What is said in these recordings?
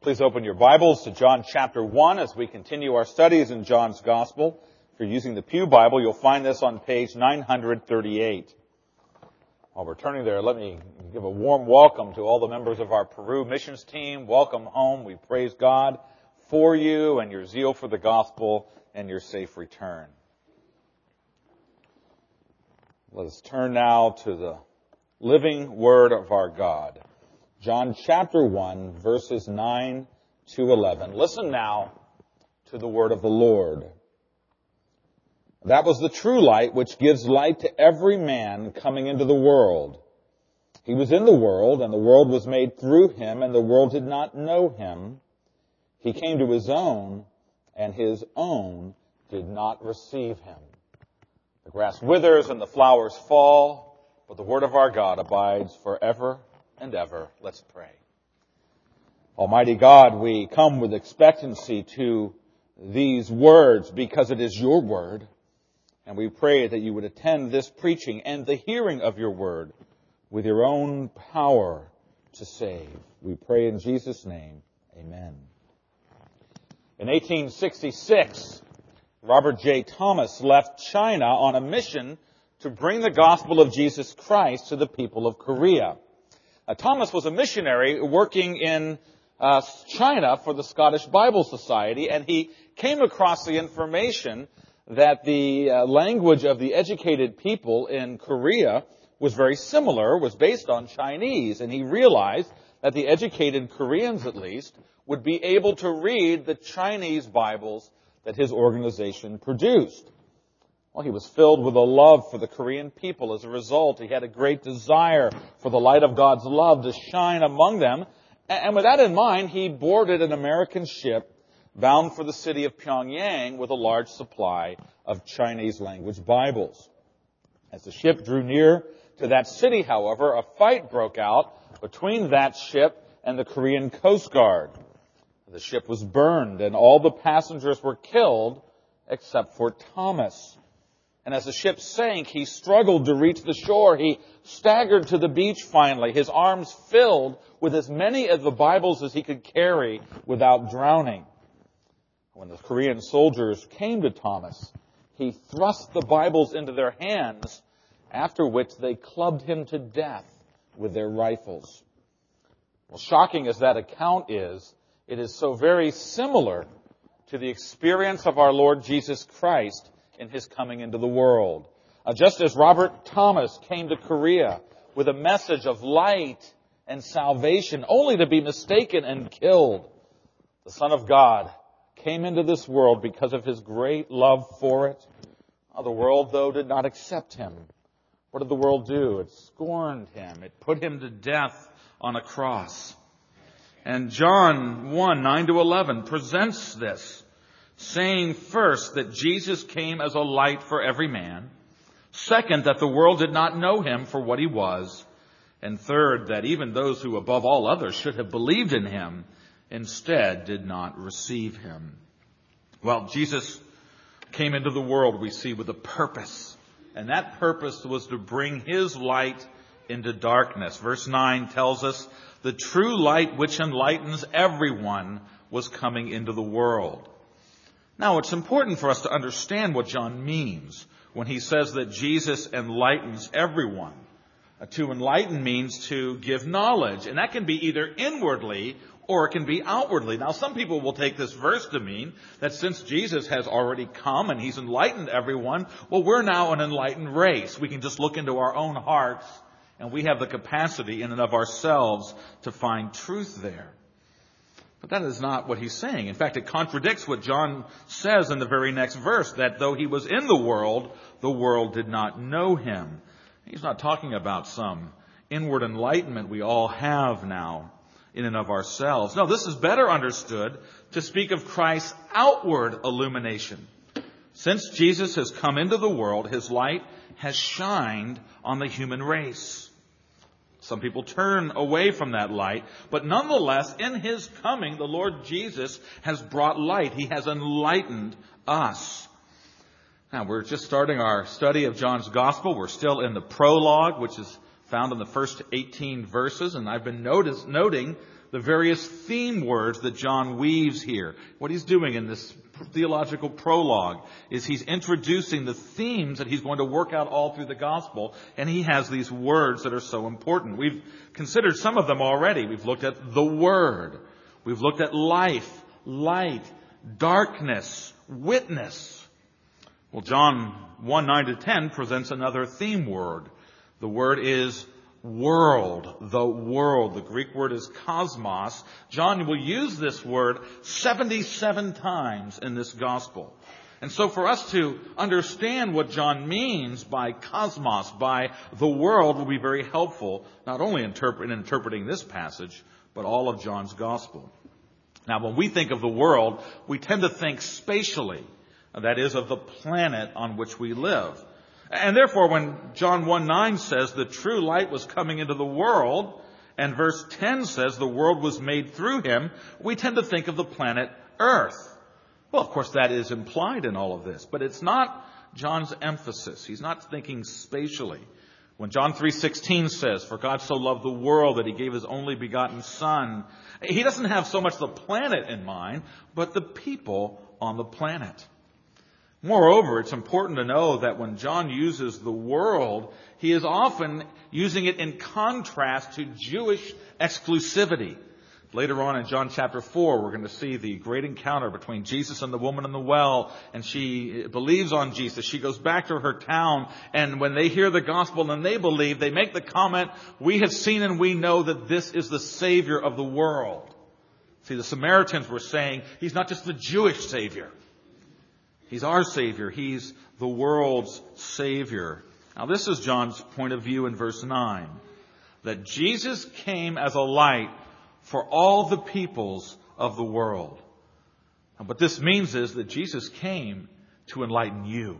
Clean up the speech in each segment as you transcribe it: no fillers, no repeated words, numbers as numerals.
Please open your Bibles to John chapter 1 as we continue our studies in John's Gospel. If you're using the Pew Bible, you'll find this on page 938. While we're turning there, let me give a warm welcome to all the members of our Peru missions team. Welcome home. We praise God for you and your zeal for the gospel and your safe return. Let us turn now to the living Word of our God. John chapter 1, verses 9 to 11. Listen now to the word of the Lord. That was the true light which gives light to every man coming into the world. He was in the world, and the world was made through him, and the world did not know him. He came to his own, and his own did not receive him. The grass withers and the flowers fall, but the word of our God abides forever and ever. Let's pray. Almighty God, we come with expectancy to these words because it is your word. And we pray that you would attend this preaching and the hearing of your word with your own power to save. We pray in Jesus' name. Amen. In 1866, Robert J. Thomas left China on a mission to bring the gospel of Jesus Christ to the people of Korea. Thomas was a missionary working in China for the Scottish Bible Society, and he came across the information that the language of the educated people in Korea was very similar, was based on Chinese, and he realized that the educated Koreans, at least, would be able to read the Chinese Bibles that his organization produced. Well, he was filled with a love for the Korean people. As a result, he had a great desire for the light of God's love to shine among them. And with that in mind, he boarded an American ship bound for the city of Pyongyang with a large supply of Chinese language Bibles. As the ship drew near to that city, however, a fight broke out between that ship and the Korean Coast Guard. The ship was burned and all the passengers were killed except for Thomas. And as the ship sank, he struggled to reach the shore. He staggered to the beach finally, his arms filled with as many of the Bibles as he could carry without drowning. When the Korean soldiers came to Thomas, he thrust the Bibles into their hands, after which they clubbed him to death with their rifles. Well, shocking as that account is, it is so very similar to the experience of our Lord Jesus Christ in his coming into the world. Just as Robert Thomas came to Korea with a message of light and salvation, only to be mistaken and killed, the Son of God came into this world because of his great love for it. The world, though, did not accept him. What did the world do? It scorned him. It put him to death on a cross. And John 1, 9 to 11 presents this, saying first that Jesus came as a light for every man. Second, that the world did not know him for what he was. And third, that even those who above all others should have believed in him instead did not receive him. Well, Jesus came into the world, we see, with a purpose. And that purpose was to bring his light into darkness. Verse 9 tells us the true light which enlightens everyone was coming into the world. Now, it's important for us to understand what John means when he says that Jesus enlightens everyone. To enlighten means to give knowledge, and that can be either inwardly or it can be outwardly. Now, some people will take this verse to mean that since Jesus has already come and he's enlightened everyone, well, we're now an enlightened race. We can just look into our own hearts, and we have the capacity in and of ourselves to find truth there. But that is not what he's saying. In fact, it contradicts what John says in the very next verse, that though he was in the world did not know him. He's not talking about some inward enlightenment we all have now in and of ourselves. No, this is better understood to speak of Christ's outward illumination. Since Jesus has come into the world, his light has shined on the human race. Some people turn away from that light, but nonetheless, in his coming, the Lord Jesus has brought light. He has enlightened us. Now, we're just starting our study of John's Gospel. We're still in the prologue, which is found in the first 18 verses, and I've been noting the various theme words that John weaves here. What he's doing in this theological prologue is he's introducing the themes that he's going to work out all through the gospel, and he has these words that are so important. We've considered some of them already. We've looked at the Word. We've looked at life, light, darkness, witness. Well, John 1:9-10 presents another theme word. The word is world, the world. The Greek word is cosmos. John will use this word 77 times in this gospel. And so for us to understand what John means by cosmos, by the world, will be very helpful, not only in interpreting this passage, but all of John's gospel. Now, when we think of the world, we tend to think spatially, that is, of the planet on which we live. And therefore, when John 1:9 says the true light was coming into the world, and verse 10 says the world was made through him, we tend to think of the planet Earth. Well, of course, that is implied in all of this, but it's not John's emphasis. He's not thinking spatially. When John 3:16 says, "For God so loved the world that he gave his only begotten Son," he doesn't have so much the planet in mind, but the people on the planet. Moreover, it's important to know that when John uses the world, he is often using it in contrast to Jewish exclusivity. Later on in John chapter 4, we're going to see the great encounter between Jesus and the woman in the well, and she believes on Jesus. She goes back to her town, and when they hear the gospel and they believe, they make the comment, "We have seen and we know that this is the Savior of the world." See, the Samaritans were saying, he's not just the Jewish Savior. He's our Savior. He's the world's Savior. Now, this is John's point of view in verse 9, that Jesus came as a light for all the peoples of the world. And what this means is that Jesus came to enlighten you.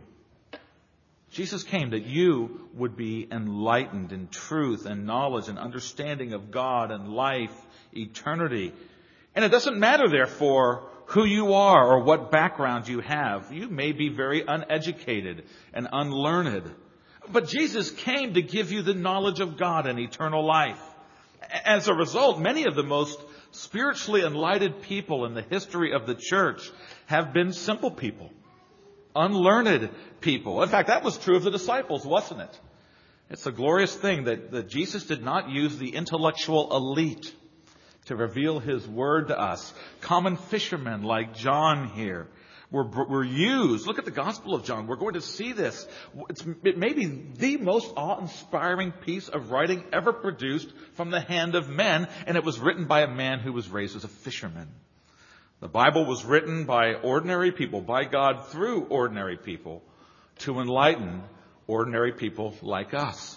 Jesus came that you would be enlightened in truth and knowledge and understanding of God and life, eternity. And it doesn't matter, therefore, who you are or what background you have. You may be very uneducated and unlearned. But Jesus came to give you the knowledge of God and eternal life. As a result, many of the most spiritually enlightened people in the history of the church have been simple people, unlearned people. In fact, that was true of the disciples, wasn't it? It's a glorious thing that Jesus did not use the intellectual elite to reveal his word to us. Common fishermen like John here were used. Look at the Gospel of John. We're going to see this. It may be the most awe-inspiring piece of writing ever produced from the hand of men, and it was written by a man who was raised as a fisherman. The Bible was written by ordinary people, by God through ordinary people, to enlighten ordinary people like us.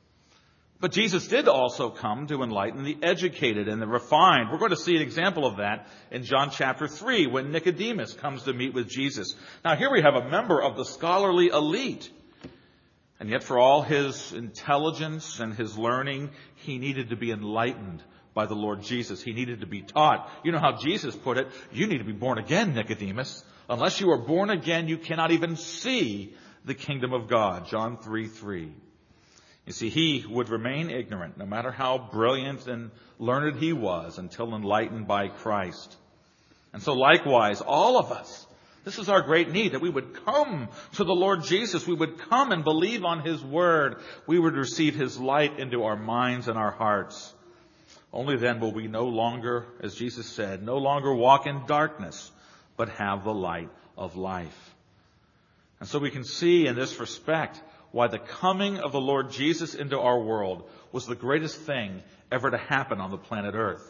But Jesus did also come to enlighten the educated and the refined. We're going to see an example of that in John chapter 3 when Nicodemus comes to meet with Jesus. Now here we have a member of the scholarly elite. And yet for all his intelligence and his learning, he needed to be enlightened by the Lord Jesus. He needed to be taught. You know how Jesus put it, you need to be born again, Nicodemus. Unless you are born again, you cannot even see the kingdom of God. John 3:3. You see, he would remain ignorant, no matter how brilliant and learned he was, until enlightened by Christ. And so likewise, all of us, this is our great need, that we would come to the Lord Jesus. We would come and believe on his word. We would receive his light into our minds and our hearts. Only then will we no longer, as Jesus said, no longer walk in darkness, but have the light of life. And so we can see in this respect why the coming of the Lord Jesus into our world was the greatest thing ever to happen on the planet Earth.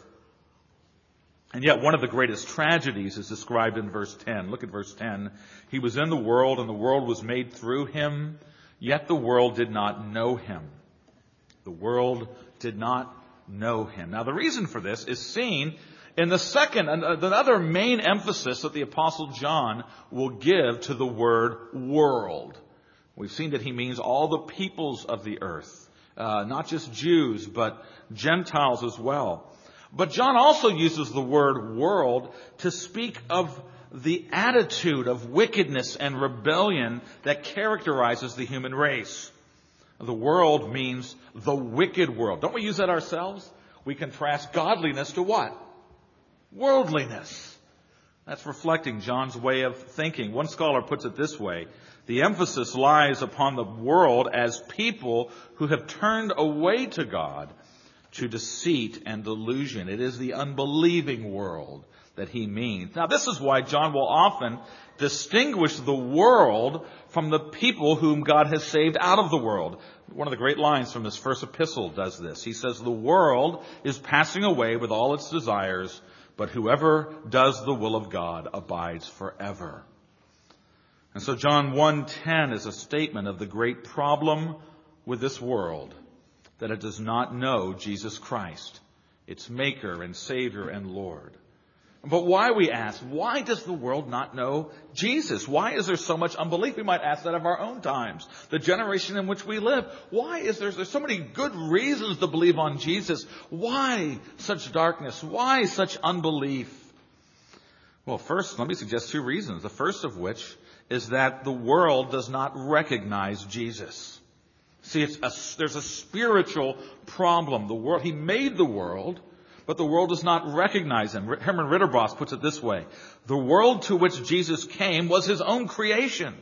And yet one of the greatest tragedies is described in verse 10. Look at verse 10. He was in the world, and the world was made through him, yet the world did not know him. The world did not know him. Now the reason for this is seen in the other main emphasis that the Apostle John will give to the word world. We've seen that he means all the peoples of the earth, not just Jews, but Gentiles as well. But John also uses the word world to speak of the attitude of wickedness and rebellion that characterizes the human race. The world means the wicked world. Don't we use that ourselves? we contrast godliness to what? Worldliness. That's reflecting John's way of thinking. One scholar puts it this way: the emphasis lies upon the world as people who have turned away to God to deceit and delusion. It is the unbelieving world that he means. Now, this is why John will often distinguish the world from the people whom God has saved out of the world. One of the great lines from this first epistle does this. He says, the world is passing away with all its desires, but whoever does the will of God abides forever. And so John 1:10 is a statement of the great problem with this world, that it does not know Jesus Christ, its Maker and Savior and Lord. But why, we ask, why does the world not know Jesus? Why is there so much unbelief? We might ask that of our own times, the generation in which we live. Why is there's so many good reasons to believe on Jesus? Why such darkness? Why such unbelief? Well, first, let me suggest two reasons. The first of which is that the world does not recognize Jesus. See, there's a spiritual problem. The world, he made the world, but the world does not recognize him. Herman Ritterboss puts it this way: the world to which Jesus came was his own creation,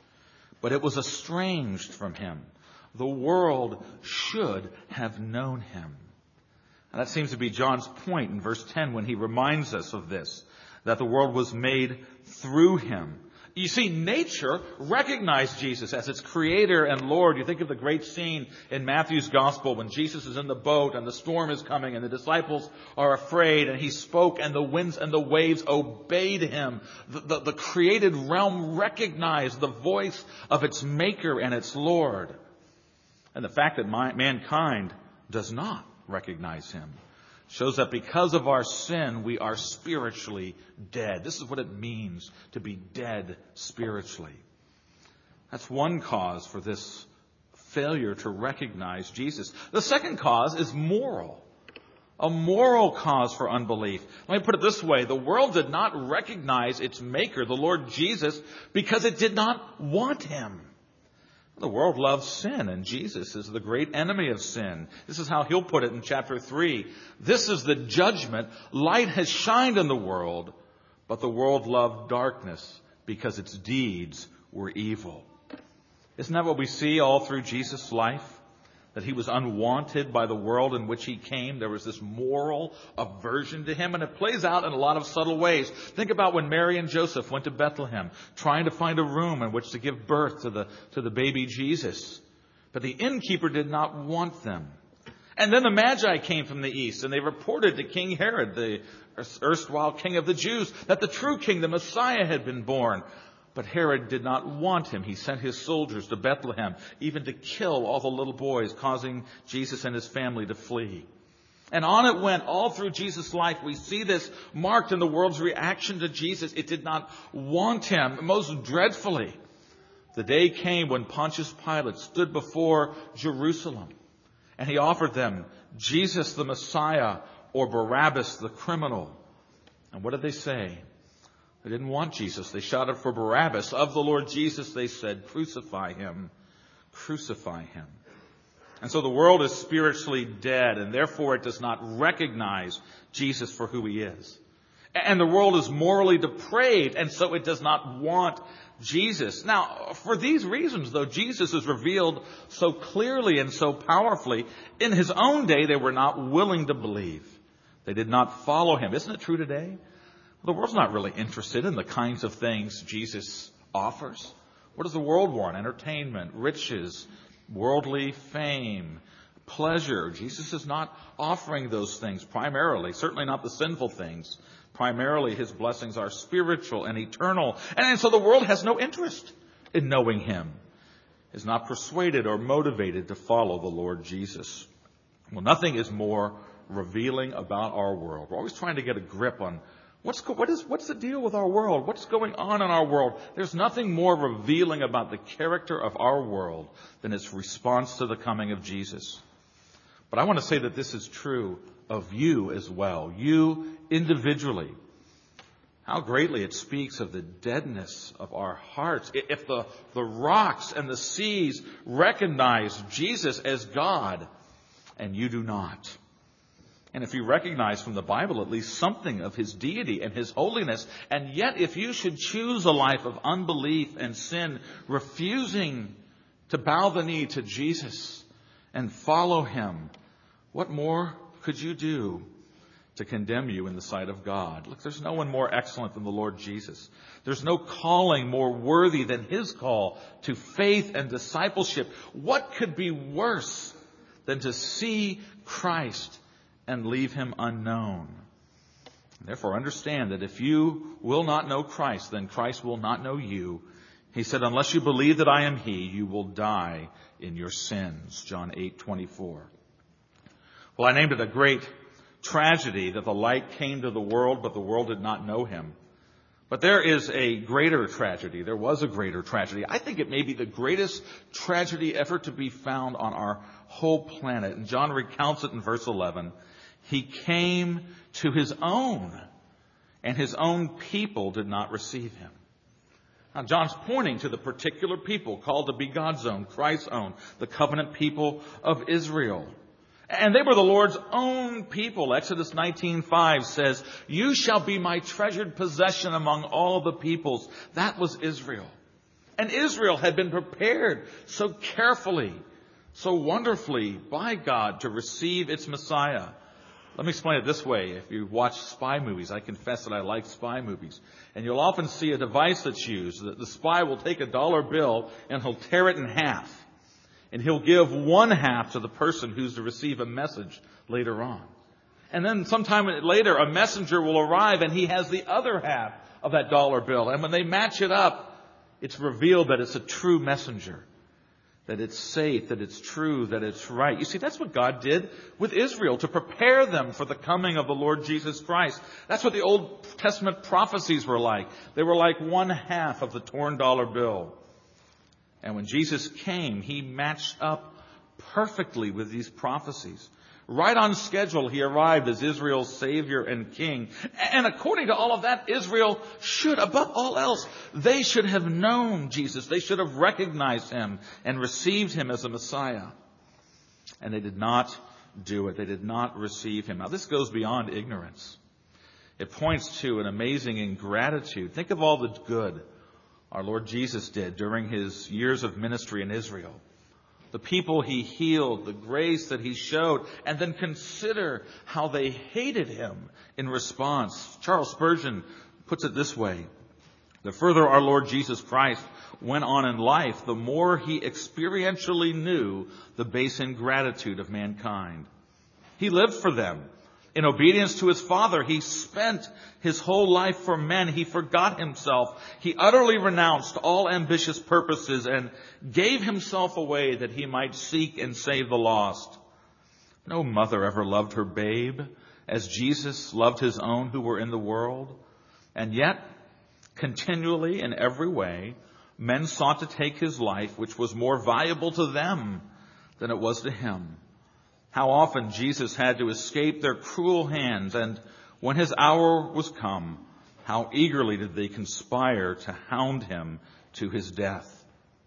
but it was estranged from him. The world should have known him. And that seems to be John's point in verse 10 when he reminds us of this, that the world was made through him. You see, nature recognized Jesus as its creator and Lord. You think of the great scene in Matthew's gospel when Jesus is in the boat and the storm is coming and the disciples are afraid, and he spoke and the winds and the waves obeyed him. The created realm recognized the voice of its maker and its Lord. And the fact that mankind does not recognize him shows that because of our sin, we are spiritually dead. This is what it means to be dead spiritually. That's one cause for this failure to recognize Jesus. The second cause is moral. A moral cause for unbelief. Let me put it this way: the world did not recognize its Maker, the Lord Jesus, because it did not want him. The world loves sin, and Jesus is the great enemy of sin. This is how he'll put it in chapter 3. This is the judgment. Light has shined in the world, but the world loved darkness because its deeds were evil. Isn't that what we see all through Jesus' life? That he was unwanted by the world in which he came. There was this moral aversion to him, and it plays out in a lot of subtle ways. Think about when Mary and Joseph went to Bethlehem, trying to find a room in which to give birth to the baby Jesus. But the innkeeper did not want them. And then the Magi came from the east, and they reported to King Herod, the erstwhile king of the Jews, that the true king, the Messiah, had been born. But Herod did not want him. He sent his soldiers to Bethlehem, even to kill all the little boys, causing Jesus and his family to flee. And on it went all through Jesus' life. We see this marked in the world's reaction to Jesus. It did not want him, most dreadfully. The day came when Pontius Pilate stood before Jerusalem, and he offered them Jesus the Messiah or Barabbas the criminal. And what did they say? They didn't want Jesus. They shouted for Barabbas. Of the Lord Jesus, they said, crucify him. Crucify him. And so the world is spiritually dead, and therefore it does not recognize Jesus for who he is. And the world is morally depraved, and so it does not want Jesus. Now, for these reasons, though Jesus is revealed so clearly and so powerfully, in his own day they were not willing to believe. They did not follow him. Isn't it true today? The world's not really interested in the kinds of things Jesus offers. What does the world want? Entertainment, riches, worldly fame, pleasure. Jesus is not offering those things primarily, certainly not the sinful things. Primarily, his blessings are spiritual and eternal. And so the world has no interest in knowing him, is not persuaded or motivated to follow the Lord Jesus. Well, nothing is more revealing about our world. We're always trying to get a grip on what's the deal with our world? What's going on in our world? There's nothing more revealing about the character of our world than its response to the coming of Jesus. But I want to say that this is true of you as well. You individually. How greatly it speaks of the deadness of our hearts. If the rocks and the seas recognize Jesus as God, and you do not. And if you recognize from the Bible at least something of his deity and his holiness, and yet if you should choose a life of unbelief and sin, refusing to bow the knee to Jesus and follow him, what more could you do to condemn you in the sight of God? Look, there's no one more excellent than the Lord Jesus. There's no calling more worthy than his call to faith and discipleship. What could be worse than to see Christ and leave him unknown? Therefore, understand that if you will not know Christ, then Christ will not know you. He said, unless you believe that I am he, you will die in your sins. John 8:24. Well, I named it a great tragedy that the light came to the world, but the world did not know him. But there is a greater tragedy. There was a greater tragedy. I think it may be the greatest tragedy ever to be found on our whole planet. And John recounts it in verse 11. He came to his own, and his own people did not receive him. Now, John's pointing to the particular people called to be God's own, Christ's own, the covenant people of Israel. And they were the Lord's own people. Exodus 19:5 says, you shall be my treasured possession among all the peoples. That was Israel. And Israel had been prepared so carefully, so wonderfully by God to receive its Messiah. Let me explain it this way. If you watch spy movies, I confess that I like spy movies. And you'll often see a device that's used. The spy will take a dollar bill and he'll tear it in half. And he'll give one half to the person who's to receive a message later on. And then sometime later, a messenger will arrive and he has the other half of that dollar bill. And when they match it up, it's revealed that it's a true messenger. That it's safe, that it's true, that it's right. You see, that's what God did with Israel to prepare them for the coming of the Lord Jesus Christ. That's what the Old Testament prophecies were like. They were like one half of the torn dollar bill. And when Jesus came, he matched up perfectly with these prophecies. Right on schedule, he arrived as Israel's Savior and King. And according to all of that, Israel should, above all else, they should have known Jesus. They should have recognized him and received him as a Messiah. And they did not do it. They did not receive him. Now, this goes beyond ignorance. It points to an amazing ingratitude. Think of all the good our Lord Jesus did during his years of ministry in Israel. The people he healed, the grace that he showed, and then consider how they hated him in response. Charles Spurgeon puts it this way. The further our Lord Jesus Christ went on in life, the more he experientially knew the base ingratitude of mankind. He lived for them. In obedience to his Father, he spent his whole life for men. He forgot himself. He utterly renounced all ambitious purposes and gave himself away that he might seek and save the lost. No mother ever loved her babe as Jesus loved his own who were in the world. And yet, continually in every way, men sought to take his life, which was more valuable to them than it was to him. How often Jesus had to escape their cruel hands, and when his hour was come, how eagerly did they conspire to hound him to his death.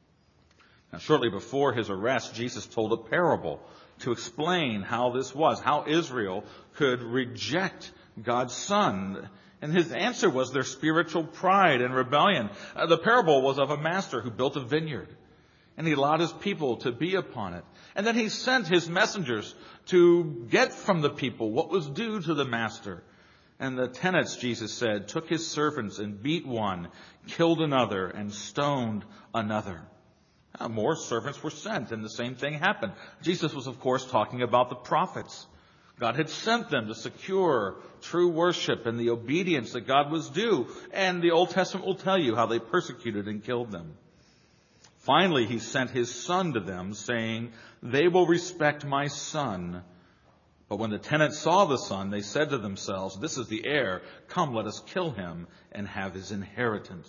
Now, shortly before his arrest, Jesus told a parable to explain how this was, how Israel could reject God's Son. And his answer was their spiritual pride and rebellion. The parable was of a master who built a vineyard, and he allowed his people to be upon it. And then he sent his messengers to get from the people what was due to the master. And the tenants, Jesus said, took his servants and beat one, killed another, and stoned another. Now, more servants were sent, and the same thing happened. Jesus was, of course, talking about the prophets. God had sent them to secure true worship and the obedience that God was due. And the Old Testament will tell you how they persecuted and killed them. Finally, he sent his Son to them, saying, they will respect my Son. But when the tenants saw the Son, they said to themselves, this is the heir. Come, let us kill him and have his inheritance.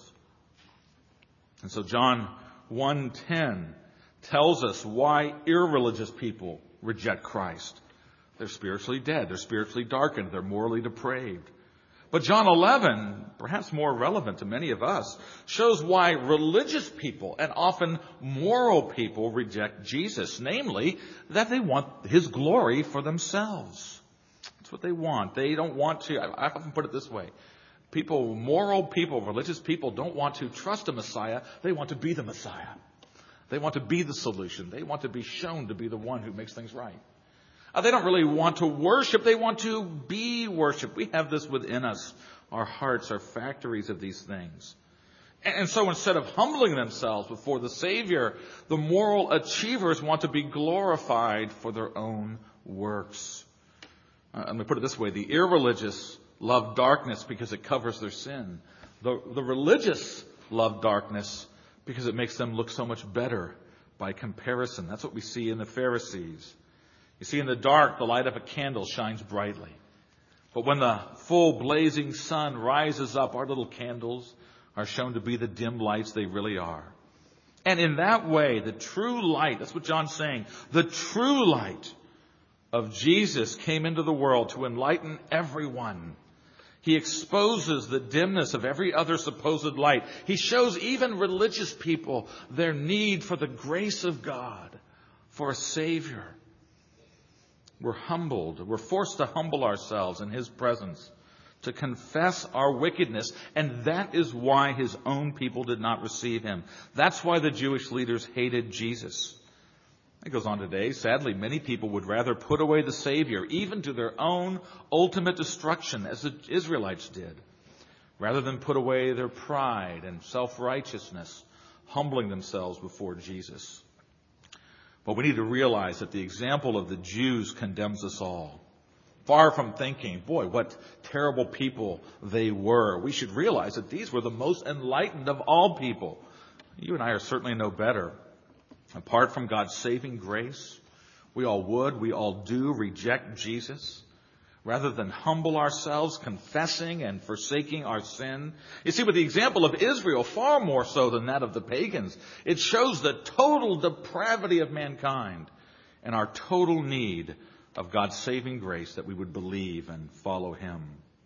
And so John 1:10 tells us why irreligious people reject Christ. They're spiritually dead. They're spiritually darkened. They're morally depraved. But John 11, perhaps more relevant to many of us, shows why religious people and often moral people reject Jesus, namely that they want his glory for themselves. That's That's what they want. They don't want to, I often put it this way. Moral people, religious people don't want to trust a Messiah. They want to be the Messiah. They want to be the solution. They want to be shown to be the one who makes things right. They don't really want to worship. They want to be worshiped. We have this within us. Our hearts are factories of these things. And so instead of humbling themselves before the Savior, the moral achievers want to be glorified for their own works. Let me put it this way. The irreligious love darkness because it covers their sin. The religious love darkness because it makes them look so much better by comparison. That's what we see in the Pharisees. You see, in the dark, the light of a candle shines brightly. But when the full blazing sun rises up, our little candles are shown to be the dim lights they really are. And in that way, the true light, that's what John's saying, the true light of Jesus came into the world to enlighten everyone. He exposes the dimness of every other supposed light. He shows even religious people their need for the grace of God, for a Savior. We're humbled. We're forced to humble ourselves in His presence, to confess our wickedness, and that is why His own people did not receive Him. That's why the Jewish leaders hated Jesus. It goes on today. Sadly, many people would rather put away the Savior, even to their own ultimate destruction, as the Israelites did, rather than put away their pride and self-righteousness, humbling themselves before Jesus. But we need to realize that the example of the Jews condemns us all. Far from thinking, boy, what terrible people they were, we should realize that these were the most enlightened of all people. You and I are certainly no better. Apart from God's saving grace, we all do reject Jesus. Rather than humble ourselves, confessing and forsaking our sin. You see, with the example of Israel, far more so than that of the pagans, it shows the total depravity of mankind and our total need of God's saving grace, that we would believe and follow Him.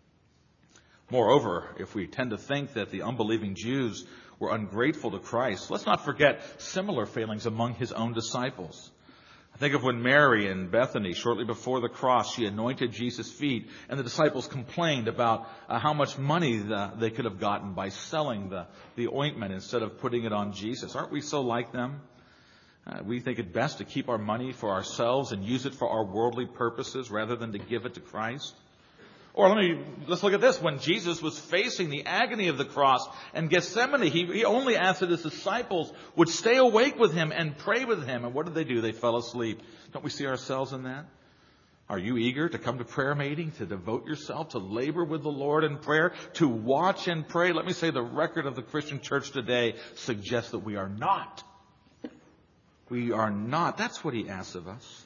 Moreover, if we tend to think that the unbelieving Jews were ungrateful to Christ, let's not forget similar failings among His own disciples. Think of when Mary in Bethany, shortly before the cross, she anointed Jesus' feet, and the disciples complained about how much money they could have gotten by selling the ointment instead of putting it on Jesus. Aren't we so like them? We think it best to keep our money for ourselves and use it for our worldly purposes rather than to give it to Christ. Or let's look at this. When Jesus was facing the agony of the cross in Gethsemane, he only asked that His disciples would stay awake with Him and pray with Him. And what did they do? They fell asleep. Don't we see ourselves in that? Are you eager to come to prayer meeting, to devote yourself, to labor with the Lord in prayer, to watch and pray? Let me say the record of the Christian church today suggests that we are not. We are not. That's what He asks of us.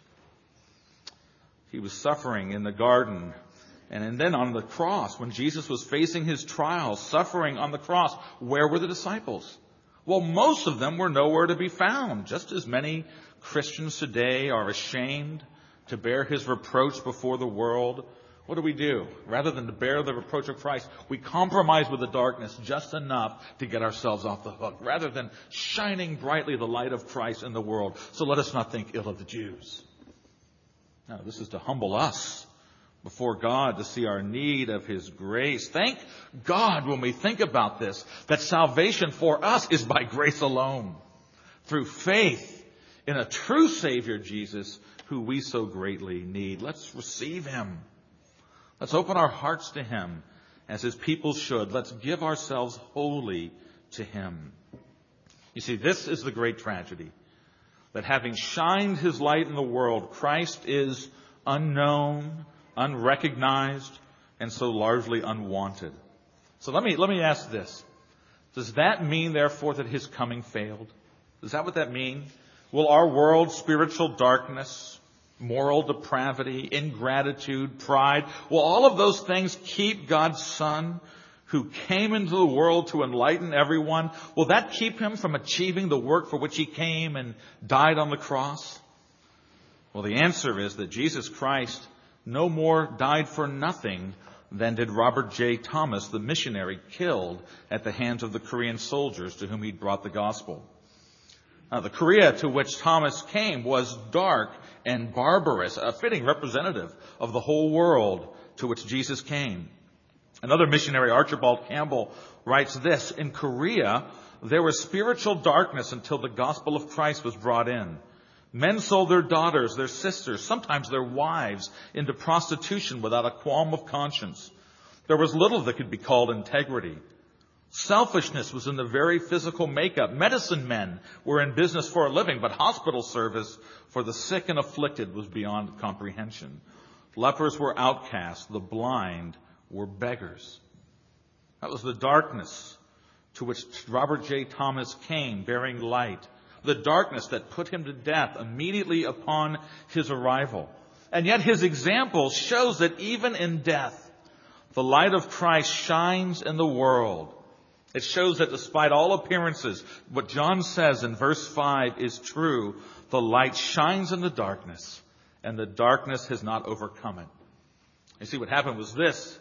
He was suffering in the garden. And then on the cross, when Jesus was facing His trials, suffering on the cross, where were the disciples? Well, most of them were nowhere to be found. Just as many Christians today are ashamed to bear His reproach before the world. What do? Rather than to bear the reproach of Christ, we compromise with the darkness just enough to get ourselves off the hook, rather than shining brightly the light of Christ in the world. So let us not think ill of the Jews. No, this is to humble us before God, to see our need of His grace. Thank God when we think about this, that salvation for us is by grace alone, through faith in a true Savior, Jesus, who we so greatly need. Let's receive Him. Let's open our hearts to Him as His people should. Let's give ourselves wholly to Him. You see, this is the great tragedy, that having shined His light in the world, Christ is unknown, unrecognized, and so largely unwanted. So let me ask this. Does that mean, therefore, that His coming failed? Is that what that means? Will our world's spiritual darkness, moral depravity, ingratitude, pride, will all of those things keep God's Son, who came into the world to enlighten everyone, will that keep Him from achieving the work for which He came and died on the cross? Well, the answer is that Jesus Christ no more died for nothing than did Robert J. Thomas, the missionary killed at the hands of the Korean soldiers to whom he'd brought the gospel. The Korea to which Thomas came was dark and barbarous, a fitting representative of the whole world to which Jesus came. Another missionary, Archibald Campbell, writes this: in Korea, there was spiritual darkness until the gospel of Christ was brought in. Men sold their daughters, their sisters, sometimes their wives, into prostitution without a qualm of conscience. There was little that could be called integrity. Selfishness was in the very physical makeup. Medicine men were in business for a living, but hospital service for the sick and afflicted was beyond comprehension. Lepers were outcasts. The blind were beggars. That was the darkness to which Robert J. Thomas came, bearing light. The darkness that put him to death immediately upon his arrival. And yet his example shows that even in death, the light of Christ shines in the world. It shows that despite all appearances, what John says in verse 5 is true. The light shines in the darkness, and the darkness has not overcome it. You see, what happened was this.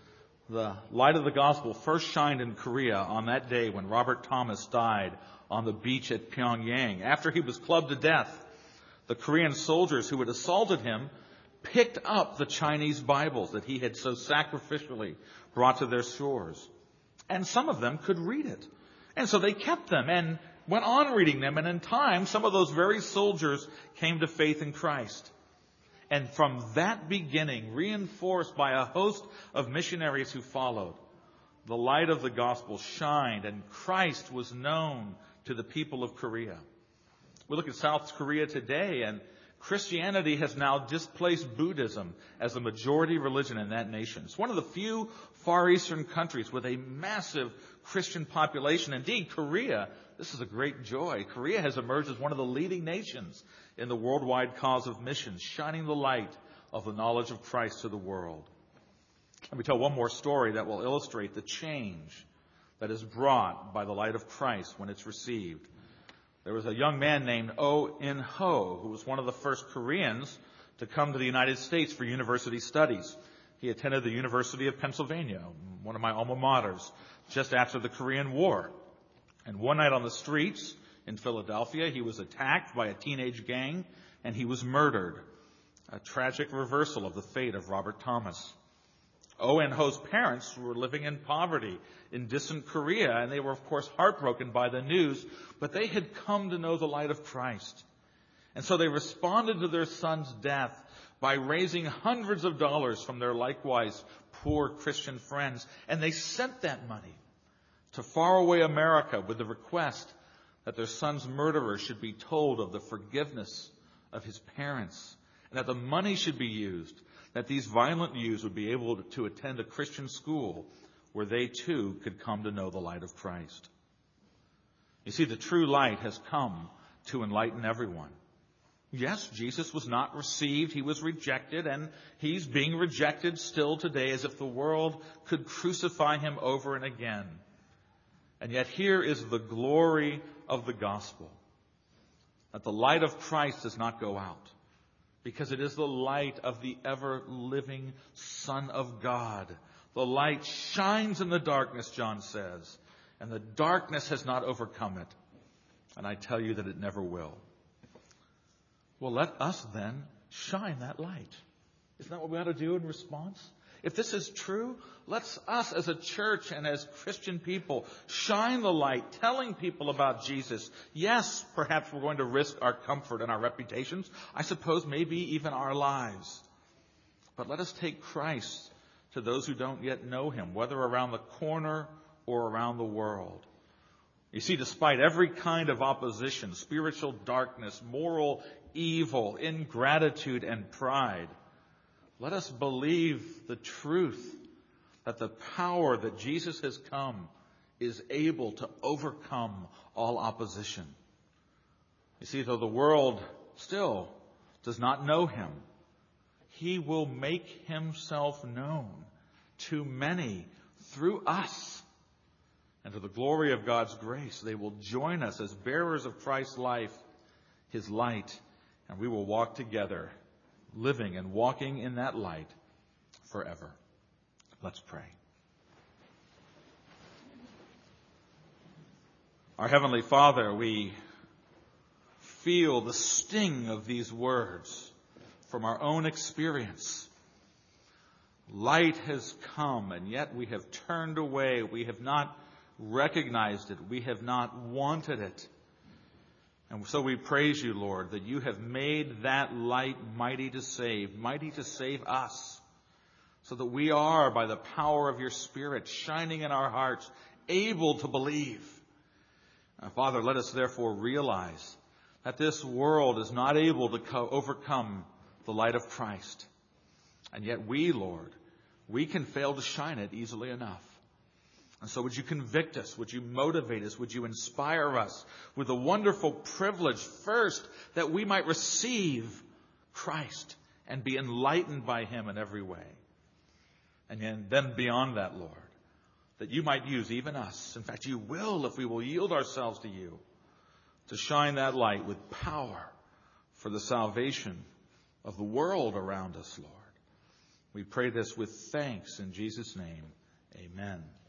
The light of the gospel first shined in Korea on that day when Robert Thomas died on the beach at Pyongyang. After he was clubbed to death, the Korean soldiers who had assaulted him picked up the Chinese Bibles that he had so sacrificially brought to their shores. And some of them could read it. And so they kept them and went on reading them. And in time, some of those very soldiers came to faith in Christ. And from that beginning, reinforced by a host of missionaries who followed, the light of the gospel shined and Christ was known to the people of Korea. We look at South Korea today, and Christianity has now displaced Buddhism as the majority religion in that nation. It's one of the few Far Eastern countries with a massive Christian population. Indeed, Korea, this is a great joy. Korea has emerged as one of the leading nations in the worldwide cause of missions, shining the light of the knowledge of Christ to the world. Let me tell one more story that will illustrate the change that is brought by the light of Christ when it's received. There was a young man named Oh In-ho, who was one of the first Koreans to come to the United States for university studies. He attended the University of Pennsylvania, one of my alma maters, just after the Korean War. And one night on the streets in Philadelphia, he was attacked by a teenage gang, and he was murdered. A tragic reversal of the fate of Robert Thomas. Oh In-ho's parents were living in poverty in distant Korea, and they were, of course, heartbroken by the news, but they had come to know the light of Christ. And so they responded to their son's death by raising hundreds of dollars from their likewise poor Christian friends, and they sent that money to faraway America with the request that their son's murderer should be told of the forgiveness of his parents, and that the money should be used, that these violent youths would be able to attend a Christian school where they too could come to know the light of Christ. You see, the true light has come to enlighten everyone. Yes, Jesus was not received. He was rejected, and he's being rejected still today as if the world could crucify him over and again. And yet here is the glory of the gospel, that the light of Christ does not go out, because it is the light of the ever-living Son of God. The light shines in the darkness, John says, and the darkness has not overcome it. And I tell you that it never will. Well, let us then shine that light. Isn't that what we ought to do in response? If this is true, let's us as a church and as Christian people shine the light, telling people about Jesus. Yes, perhaps we're going to risk our comfort and our reputations. I suppose maybe even our lives. But let us take Christ to those who don't yet know him, whether around the corner or around the world. You see, despite every kind of opposition, spiritual darkness, moral evil, ingratitude, and pride, let us believe the truth that the power that Jesus has come is able to overcome all opposition. You see, though the world still does not know him, he will make himself known to many through us. And to the glory of God's grace, they will join us as bearers of Christ's life, his light, and we will walk together, living and walking in that light forever. Let's pray. Our Heavenly Father, we feel the sting of these words from our own experience. Light has come, and yet we have turned away. We have not recognized it. We have not wanted it. And so we praise you, Lord, that you have made that light mighty to save us, so that we are, by the power of your Spirit, shining in our hearts, able to believe. Father, let us therefore realize that this world is not able to overcome the light of Christ. And yet we, Lord, we can fail to shine it easily enough. And so would you convict us? Would you motivate us? Would you inspire us with the wonderful privilege, first, that we might receive Christ and be enlightened by him in every way. And then beyond that, Lord, that you might use even us. In fact, you will if we will yield ourselves to you, to shine that light with power for the salvation of the world around us, Lord. We pray this with thanks in Jesus' name. Amen.